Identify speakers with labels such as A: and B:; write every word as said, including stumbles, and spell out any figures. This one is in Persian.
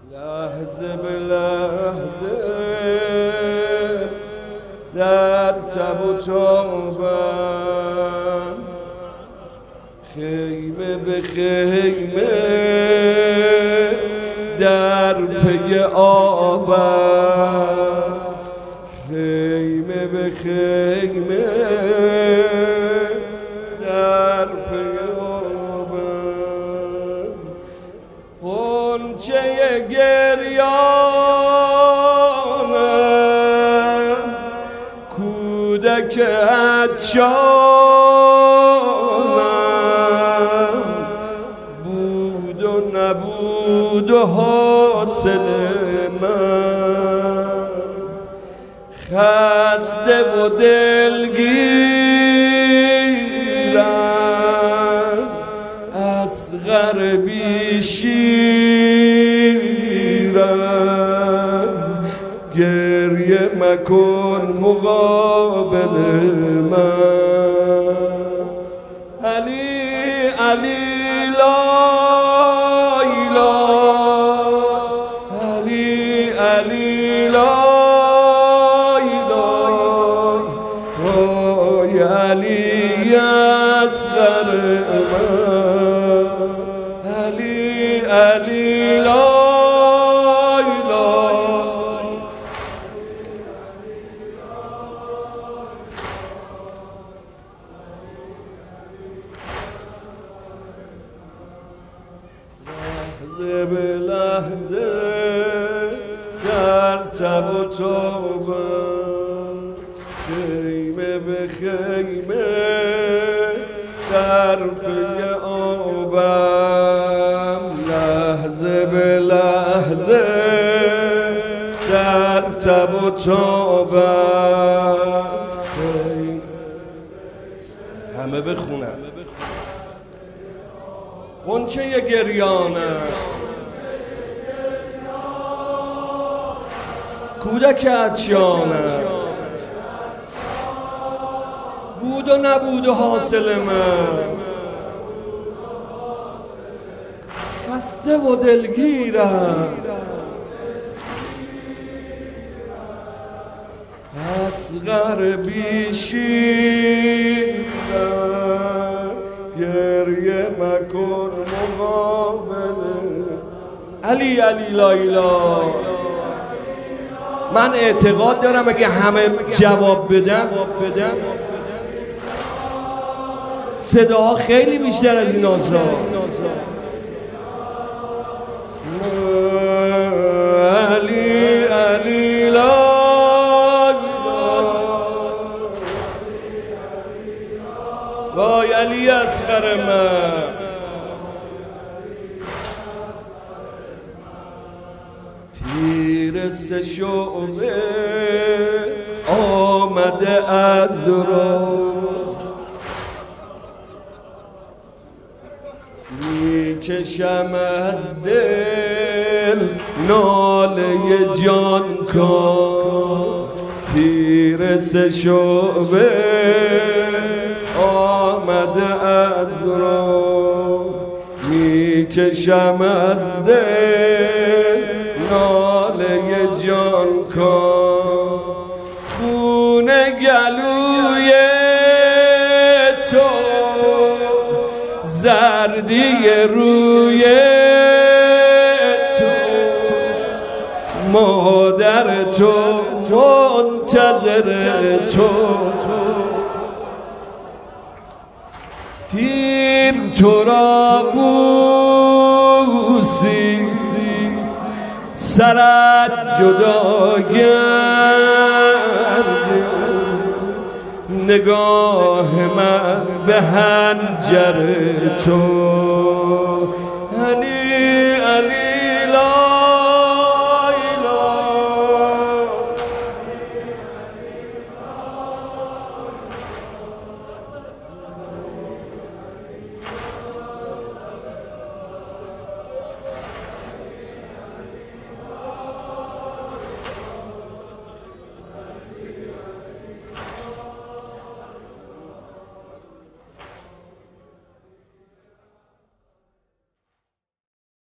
A: لحظه به لحظه در تب و تابم، خیمه به خیمه در پی آبم، خیمه به خیمه در پی آبم. غنچه گریانم، کودک عطشانم، بود و نبود و حاصل من، خسته و دلگیرم، اصغر بی شیرم، گریه مکن مقابل من. علی علی لا اله، علی علی لا اله، وای علی اصغر من، علی علی لا لحظه به لحظه در تب و تابم، خیمه به خیمه در پی آبم، لحظه به لحظه در تب و تابم. همه بخونم. غنچه گریانم، کودک عطشانم، بود و نبود و حاصل من، خسته و دلگیرم، اصغر بی شیرم، گریه مکن مقابل علی علی لا اله. من اعتقاد دارم اگه همه جواب بدن صداها خیلی بیشتر از این آزا. علی علی لا وای علی اصغر من، تیر سه شعبه آمده از راه، میکشم از دل ناله جان کن، تیر سه شعبه آمده از راه، میکشم از دل ناله جان کن، خون گلوی تو، زردی روی تو، مادر تو منتظر تو، تیر تو را بوسی، سرت جدا گرد، نگاه من به حنجر تو، علی